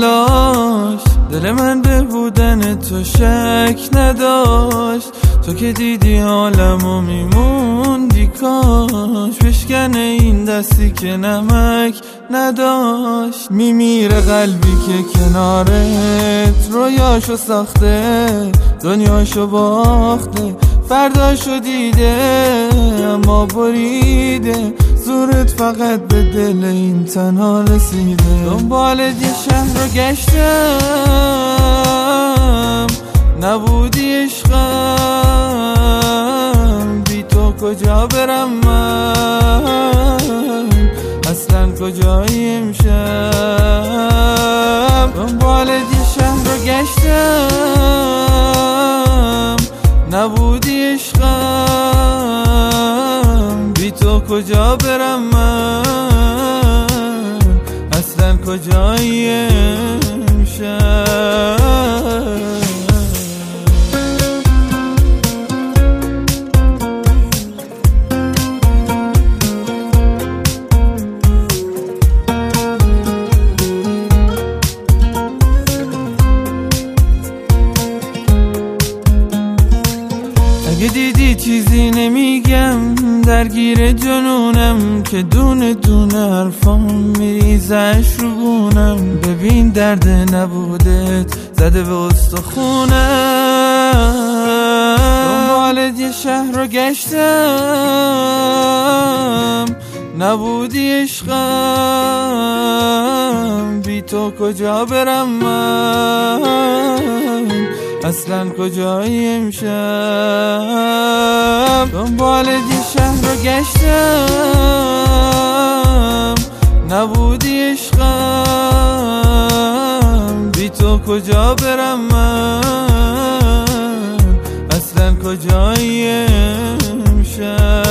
نداشت، دل من به بودن تو شک نداشت. تو که دیدی حالمو میموندی کاش، بشکنه این دستی که نمک نداشت. میمیره قلبی که کنارت رویاشو ساخته، دنیاشو باخته، فرداشو دیده اما بریده. زورت فقط به دل این تنها رسیده. دنبالت یه شهر رو گشتم، نبودی عشقم. بی تو کجا برم من، اصلا کجایی امشب. دنبالت یه شهر رو گشتم، نبودی عشقم. بی تو کجا برم من، اصلا کجایی امشب. اگه دیدی چیزی نمیگم، درگیر جنونم که دونه دونه حرفام میریزش رو بونم. ببین درد نبودت زده به استخونم. دنبالت یه شهر رو گشتم، نبودی عشقم. بی تو کجا برم من، اصلا کجایی امشب. دنبالت یه شهر رو گشتم، نبودی عشقم. بی تو کجا برم من، اصلا کجایی امشب.